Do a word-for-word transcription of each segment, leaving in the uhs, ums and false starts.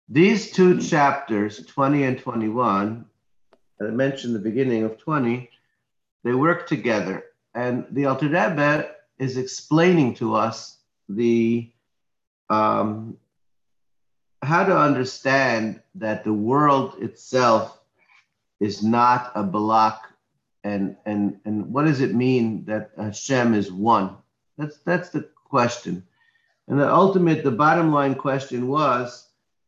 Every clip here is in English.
These two chapters, twenty and twenty-one, I mentioned the beginning of twenty, they work together. And the Alter Rebbe is explaining to us the um, how to understand that the world itself is not a balak, and and and what does it mean that Hashem is one? That's that's the question. And the ultimate, the bottom line question was,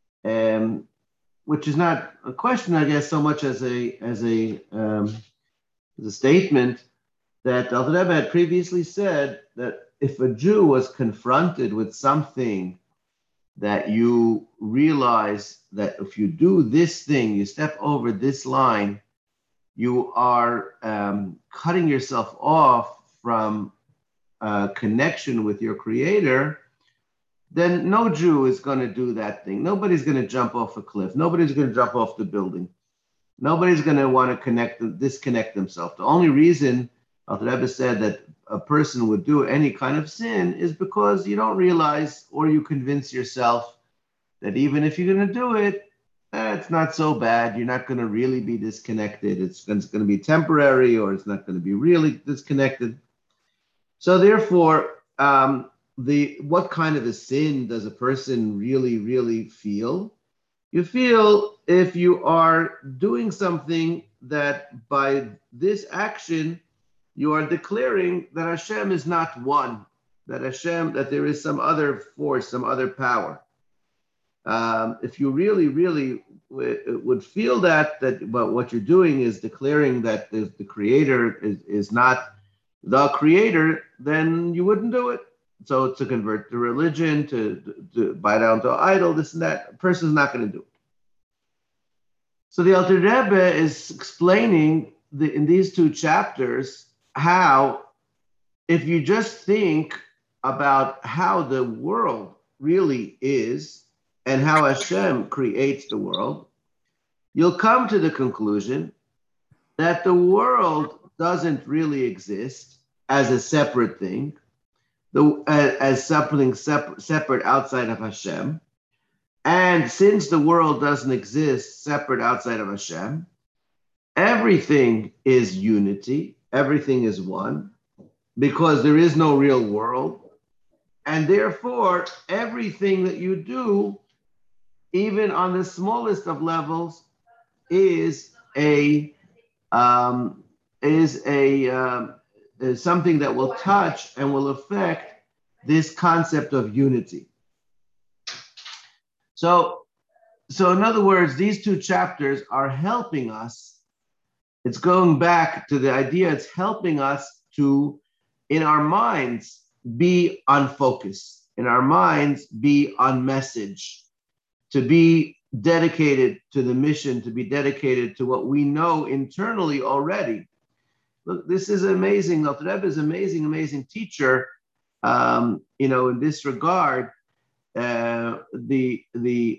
um, which is not a question, I guess, so much as a as a um, as a statement that Alter Rebbe had previously said that if a Jew was confronted with something that you realize that if you do this thing, you step over this line, you are um, cutting yourself off from a connection with your Creator, then no Jew is going to do that thing. Nobody's going to jump off a cliff. Nobody's going to jump off the building. Nobody's going to want to connect, disconnect themselves. The only reason Alter Rebbe said that a person would do any kind of sin is because you don't realize, or you convince yourself that even if you're going to do it, eh, it's not so bad. You're not going to really be disconnected. It's, it's going to be temporary, or it's not going to be really disconnected. So therefore, um, the what kind of a sin does a person really, really feel? You feel if you are doing something that by this action, you are declaring that Hashem is not one, that Hashem, that there is some other force, some other power. Um, if you really, really w- would feel that, that but what you're doing is declaring that the, the Creator is, is not the Creator, then you wouldn't do it. So to convert to religion, to, to buy down to an idol, this and that, a person's not going to do it. So the Alter Rebbe is explaining the, in these two chapters how, if you just think about how the world really is and how Hashem creates the world, you'll come to the conclusion that the world doesn't really exist as a separate thing, the, as something separate, separate outside of Hashem. And since the world doesn't exist separate outside of Hashem, everything is unity, everything is one, because there is no real world. And therefore, everything that you do, even on the smallest of levels, is a um, is a um, is something that will touch and will affect this concept of unity. So, so in other words, these two chapters are helping us. It's going back to the idea, it's helping us to, in our minds, be on focus, in our minds, be on message, to be dedicated to the mission, to be dedicated to what we know internally already. Look, this is amazing. Alter Rebbe is an amazing, amazing teacher. Um, you know, in this regard, uh, the the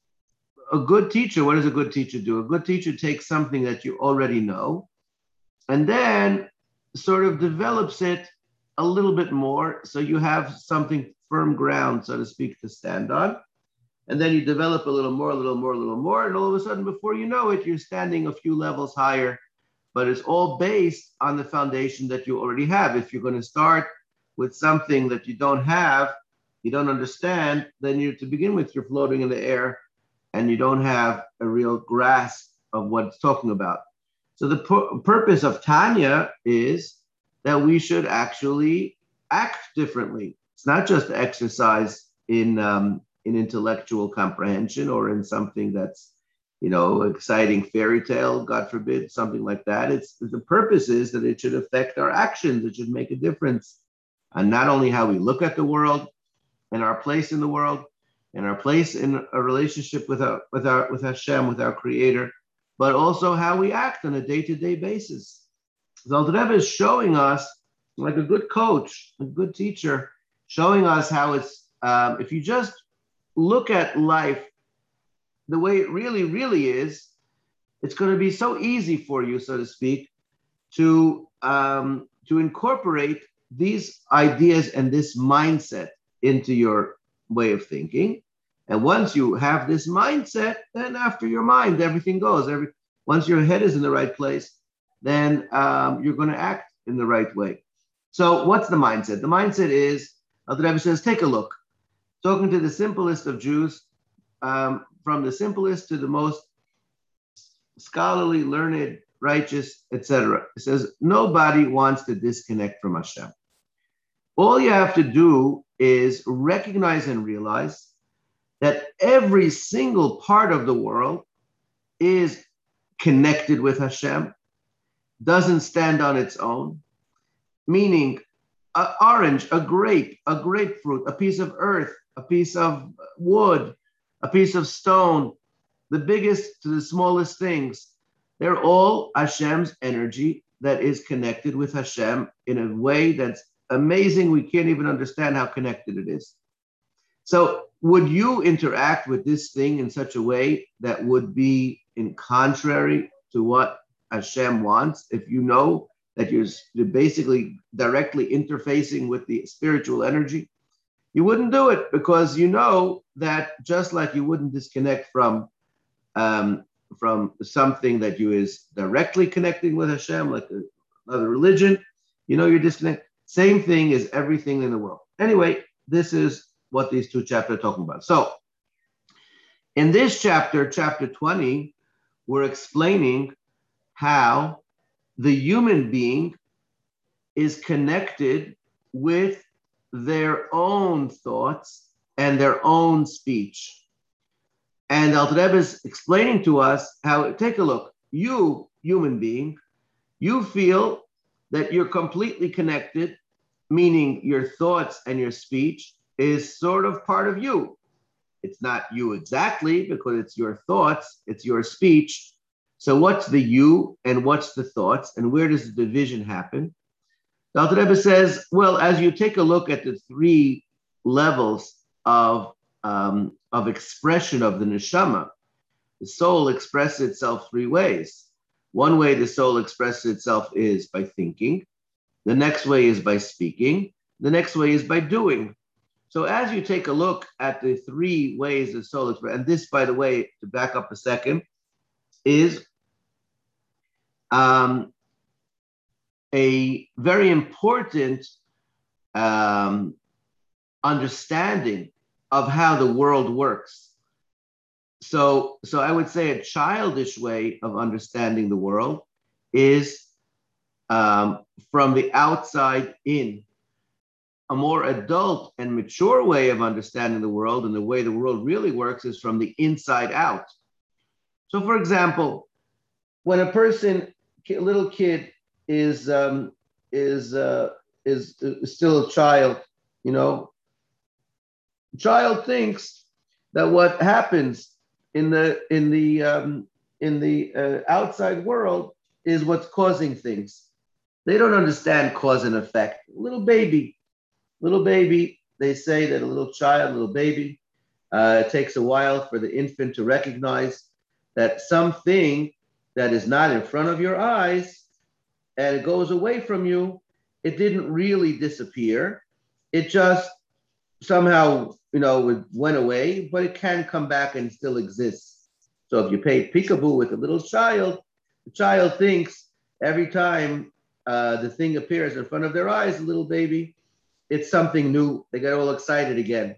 a good teacher, what does a good teacher do? A good teacher takes something that you already know and then sort of develops it a little bit more, so you have something firm ground, so to speak, to stand on. And then you develop a little more, a little more, a little more, and all of a sudden, before you know it, you're standing a few levels higher. But it's all based on the foundation that you already have. If you're going to start with something that you don't have, you don't understand, then you, to begin with, you're floating in the air and you don't have a real grasp of what it's talking about. So the pu- purpose of Tanya is that we should actually act differently. It's not just exercise in um, in intellectual comprehension or in something that's, you know, exciting fairy tale, God forbid, something like that. It's the purpose is that it should affect our actions. It should make a difference on not only how we look at the world and our place in the world and our place in a relationship with our with our with Hashem, with our Creator, but also how we act on a day-to-day basis. So Alter Rebbe is showing us, like a good coach, a good teacher, showing us how it's, um, if you just look at life the way it really, really is, it's going to be so easy for you, so to speak, to um, to incorporate these ideas and this mindset into your way of thinking. And once you have this mindset, then after your mind, everything goes. Every Once your head is in the right place, then um, you're going to act in the right way. So what's the mindset? The mindset is, uh, the Rebbe says, take a look. Talking to the simplest of Jews, um, from the simplest to the most scholarly, learned, righteous, et cetera. It says, nobody wants to disconnect from Hashem. All you have to do is recognize and realize that every single part of the world is connected with Hashem, doesn't stand on its own, meaning an orange, a grape, a grapefruit, a piece of earth, a piece of wood, a piece of stone, the biggest to the smallest things, they're all Hashem's energy that is connected with Hashem in a way that's amazing. We can't even understand how connected it is. So would you interact with this thing in such a way that would be in contrary to what Hashem wants, if you know that you're, you're basically directly interfacing with the spiritual energy? You wouldn't do it, because you know that just like you wouldn't disconnect from um, from something that you is directly connecting with Hashem, like a, another religion, you know you're disconnected. Same thing is everything in the world. Anyway, this is what these two chapters are talking about. So in this chapter, chapter twenty, we're explaining how the human being is connected with their own thoughts and their own speech. And Alter Rebbe is explaining to us how, take a look, you, human being, you feel that you're completely connected, meaning your thoughts and your speech is sort of part of you. It's not you exactly, because it's your thoughts, it's your speech. So what's the you and what's the thoughts, and where does the division happen? The Alter Rebbe says, well, as you take a look at the three levels of, um, of expression of the neshama, the soul expresses itself three ways. One way the soul expresses itself is by thinking. The next way is by speaking. The next way is by doing. So as you take a look at the three ways the soul expresses, and this, by the way, to back up a second, is um, a very important um, understanding of how the world works. So, so I would say a childish way of understanding the world is um, from the outside in. A more adult and mature way of understanding the world and the way the world really works is from the inside out. So, for example, when a person, a little kid, is um, is, uh, is is still a child, you know, the child thinks that what happens in the in the um, in the uh, outside world is what's causing things. They don't understand cause and effect. Little baby, little baby. They say that a little child, little baby, uh, it takes a while for the infant to recognize that something that is not in front of your eyes and it goes away from you, it didn't really disappear. It just somehow, you know, it went away, but it can come back and still exists. So if you play peekaboo with a little child, the child thinks every time uh, the thing appears in front of their eyes, a little baby, it's something new. They get all excited again.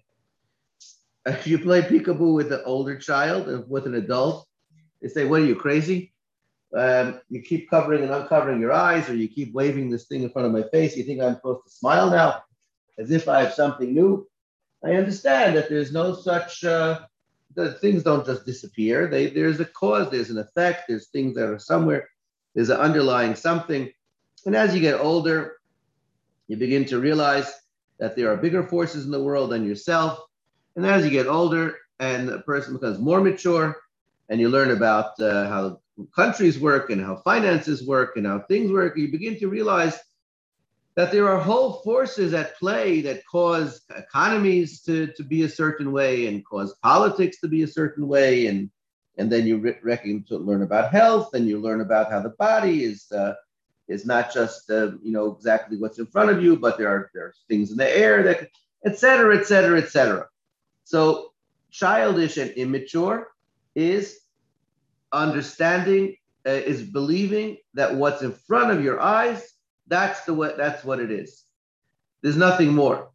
If you play peekaboo with an older child and with an adult, they say, what are you, crazy? Um, you keep covering and uncovering your eyes, or you keep waving this thing in front of my face. You think I'm supposed to smile now as if I have something new? I understand that there's no such, uh, that things don't just disappear. They, there's a cause, there's an effect, there's things that are somewhere, there's an underlying something. And as you get older, you begin to realize that there are bigger forces in the world than yourself. And as you get older and a person becomes more mature and you learn about uh, how countries work and how finances work and how things work, you begin to realize that there are whole forces at play that cause economies to, to be a certain way and cause politics to be a certain way. And, and then you re- reckon to learn about health, and you learn about how the body is uh, is not just, uh, you know, exactly what's in front of you, but there are, there are things in the air that, et cetera, et cetera, et cetera. So childish and immature is understanding, uh, is believing that what's in front of your eyes, that's the what that's what it is. There's nothing more.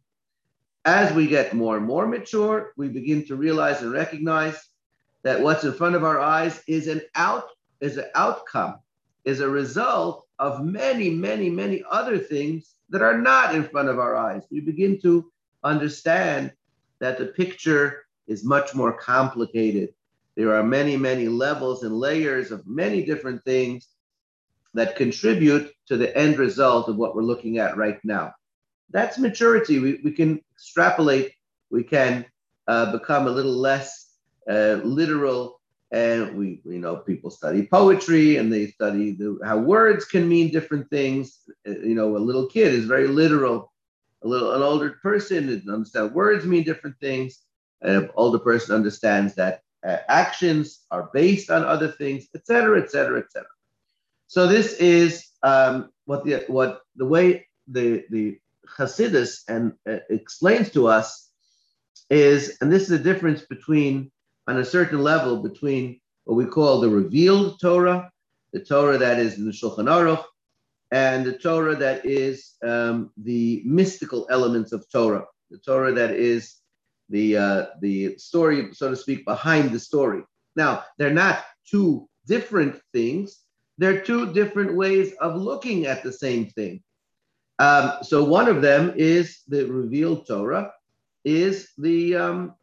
As we get more and more mature, we begin to realize and recognize that what's in front of our eyes is an out is an outcome, is a result of many, many, many other things that are not in front of our eyes. We begin to understand that the picture is much more complicated. There are many, many levels and layers of many different things that contribute to the end result of what we're looking at right now. That's maturity. We, we can extrapolate. We can uh, become a little less uh, literal. And we, we know people study poetry and they study the, how words can mean different things. Uh, you know, a little kid is very literal. A little, an older person understands words mean different things. An older person understands that uh, actions are based on other things, et cetera, et cetera, et cetera. So this is um, what the what the way the the Hasidus and uh, explains to us is, and this is the difference between, on a certain level, between what we call the revealed Torah, the Torah that is in the Shulchan Aruch, and the Torah that is um, the mystical elements of Torah, the Torah that is the uh, the story, so to speak, behind the story. Now, they're not two different things. They're two different ways of looking at the same thing. Um, so one of them is the revealed Torah, is the um,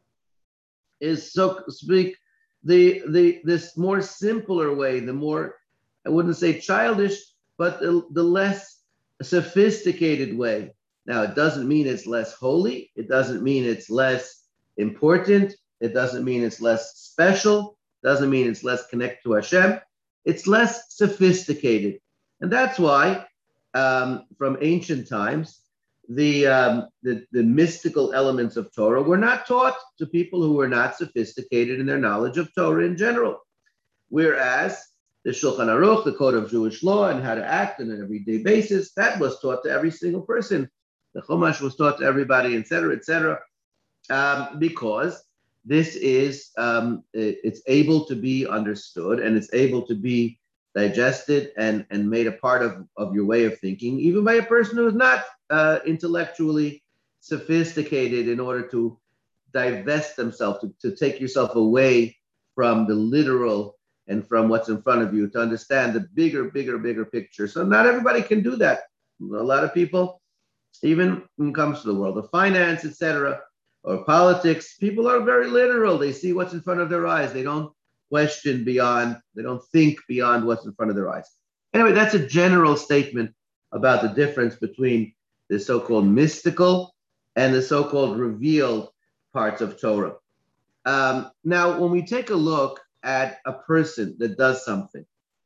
is so to speak the the this more simpler way, the more, I wouldn't say childish, but the, the less sophisticated way. Now, it doesn't mean it's less holy. It doesn't mean it's less important. It doesn't mean it's less special. It doesn't mean it's less connected to Hashem. It's less sophisticated. And that's why, um, from ancient times, the, um, the, the mystical elements of Torah were not taught to people who were not sophisticated in their knowledge of Torah in general. Whereas the Shulchan Aruch, the code of Jewish law and how to act on an everyday basis, that was taught to every single person. The Chumash was taught to everybody, et cetera, et cetera, um, because this is, um, it, it's able to be understood and it's able to be digested and, and made a part of, of your way of thinking, even by a person who is not uh, intellectually sophisticated, in order to divest themselves, to, to take yourself away from the literal and from what's in front of you, to understand the bigger, bigger, bigger picture. So not everybody can do that. A lot of people, even when it comes to the world of finance, et cetera, or politics, people are very literal. They see what's in front of their eyes. They don't question beyond, they don't think beyond what's in front of their eyes. Anyway, that's a general statement about the difference between the so-called mystical and the so-called revealed parts of Torah. Um, now, when we take a look at a person that does something,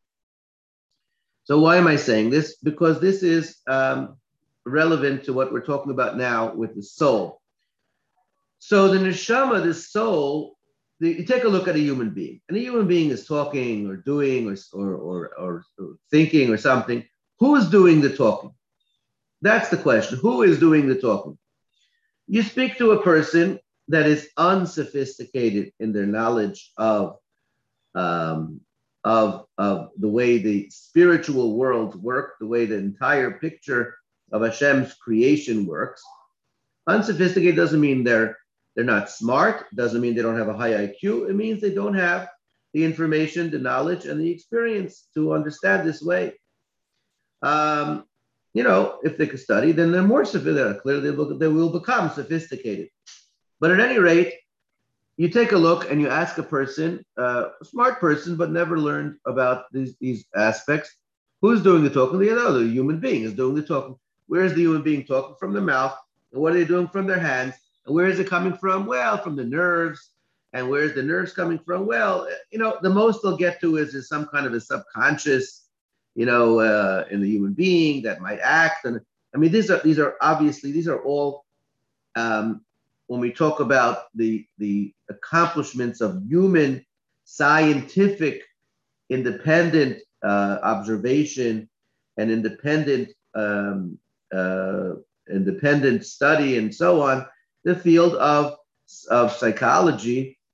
so why am I saying this? Because this is um, relevant to what we're talking about now with the soul. So the neshama, the soul, the, you take a look at a human being, and a human being is talking or doing or, or, or, or, or thinking or something. Who is doing the talking? That's the question. Who is doing the talking? You speak to a person that is unsophisticated in their knowledge of, um, of, of the way the spiritual worlds work, the way the entire picture of Hashem's creation works. Unsophisticated doesn't mean they're they're not smart, doesn't mean they don't have a high I Q. It means they don't have the information, the knowledge, and the experience to understand this way. Um, you know, if they could study, then they're more sophisticated. Clearly, they will, they will become sophisticated. But at any rate, you take a look and you ask a person, uh, a smart person, but never learned about these, these aspects, who's doing the talking? The other human being is doing the talking. Where is the human being talking? From their mouth. And what are they doing from their hands? And where is it coming from? Well, from the nerves. And where's the nerves coming from? Well, you know, the most they'll get to is, is some kind of a subconscious, you know, uh, in the human being that might act. And I mean, these are these are obviously, these are all, um, when we talk about the, the accomplishments of human scientific independent uh, observation and independent um, uh, independent study and so on, the field of, of psychology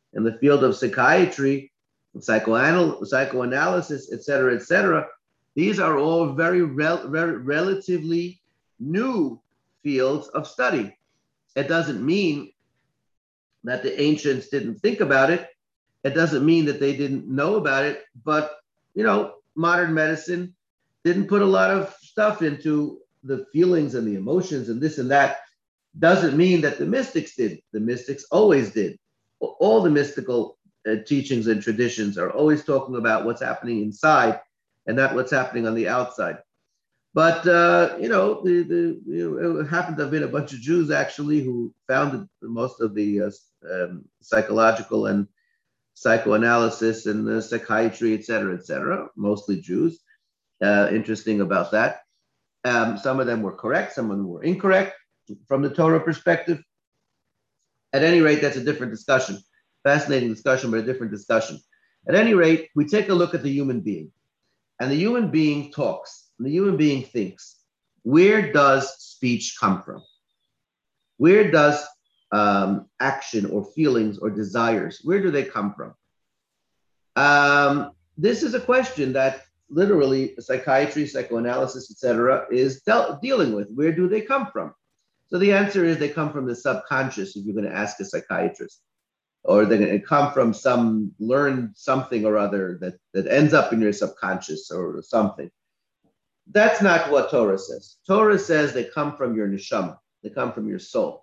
in the field of psychiatry, psychoanal- psychoanalysis, et cetera, et cetera. These are all very, rel- very relatively new fields of study. It doesn't mean that the ancients didn't think about it. It doesn't mean that they didn't know about it, but, you know, modern medicine didn't put a lot of stuff into the feelings and the emotions and this and that. Doesn't mean that the mystics did. The mystics always did. All the mystical uh, teachings and traditions are always talking about what's happening inside and not what's happening on the outside. But, uh, you know, the, the, you know, it happened to have been a bunch of Jews, actually, who founded most of the uh, um, psychological and psychoanalysis and the psychiatry, et cetera, et cetera, mostly Jews. Uh, interesting about that. Um, some of them were correct, some of them were incorrect from the Torah perspective. At any rate, that's a different discussion. Fascinating discussion, but a different discussion. At any rate, we take a look at the human being. And the human being talks, and the human being thinks. Where does speech come from? Where does um, action or feelings or desires, where do they come from? Um, this is a question that literally psychiatry, psychoanalysis, et cetera, is de- dealing with. Where do they come from? So the answer is they come from the subconscious, if you're going to ask a psychiatrist. Or they're going to come from some learned something or other that, that ends up in your subconscious or something. That's not what Torah says. Torah says they come from your neshama. They come from your soul.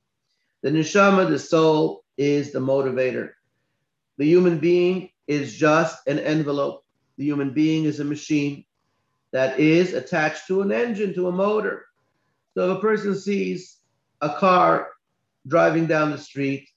The neshama, the soul, is the motivator. The human being is just an envelope. The human being is a machine that is attached to an engine, to a motor. So if a person sees a car driving down the street,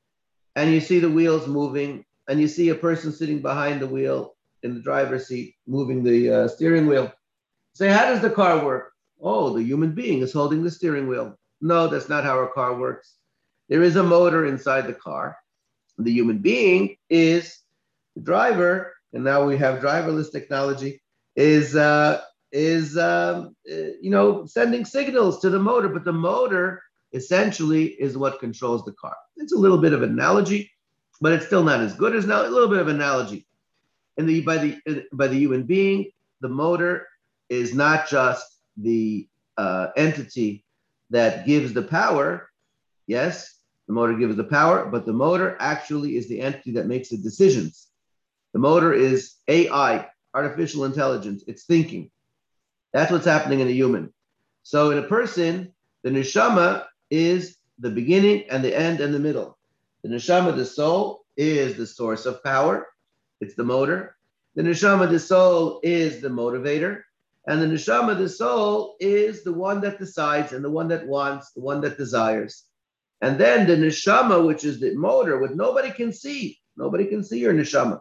and you see the wheels moving, and you see a person sitting behind the wheel in the driver's seat, moving the uh, steering wheel. Say, how does the car work? Oh, the human being is holding the steering wheel. No, that's not how a car works. There is a motor inside the car. The human being is the driver, and now we have driverless technology, is, uh, is um, uh, you know, sending signals to the motor, but the motor essentially is what controls the car. It's a little bit of an analogy, but it's still not as good as now. A little bit of analogy. And the by the by the human being, the motor is not just the uh, entity that gives the power. Yes, the motor gives the power, but the motor actually is the entity that makes the decisions. The motor is A I, artificial intelligence. It's thinking. That's what's happening in a human. So in a person, the neshama is the beginning and the end and the middle. The neshama, the soul, is the source of power. It's the motor. The neshama, the soul, is the motivator. And the neshama, the soul, is the one that decides and the one that wants, the one that desires. And then the neshama, which is the motor, what nobody can see. Nobody can see your neshama.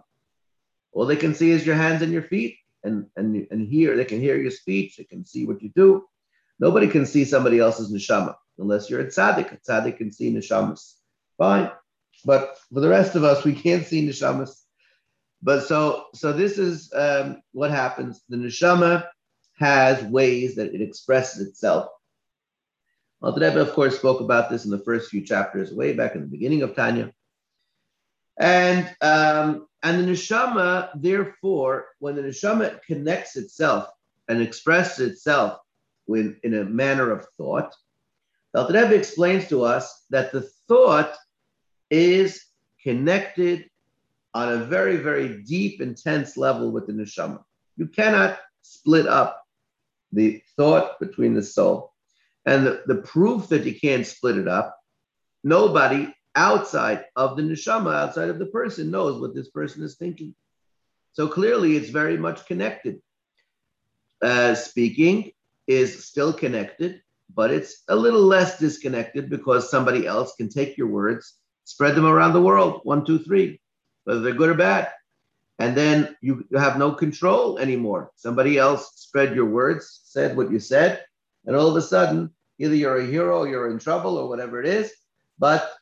All they can see is your hands and your feet, and, and, and hear. They can hear your speech. They can see what you do. Nobody can see somebody else's neshama unless you're a tzaddik. A tzaddik can see neshamas. Fine. But for the rest of us, we can't see neshamas. But so, so this is um, what happens. The neshama has ways that it expresses itself. Well, the Rebbe, of course, spoke about this in the first few chapters, way back in the beginning of Tanya. And um, and the neshama, therefore, when the neshama connects itself and expresses itself in, in a manner of thought, the Alter Rebbe explains to us that the thought is connected on a very, very deep, intense level with the neshama. You cannot split up the thought between the soul. And the, the proof that you can't split it up, nobody outside of the neshama, outside of the person, knows what this person is thinking. So clearly it's very much connected. Uh, speaking is still connected, but it's a little less disconnected because somebody else can take your words, spread them around the world, one, two, three, whether they're good or bad. And then you have no control anymore. Somebody else spread your words, said what you said, and all of a sudden, either you're a hero, or you're in trouble, or whatever it is, but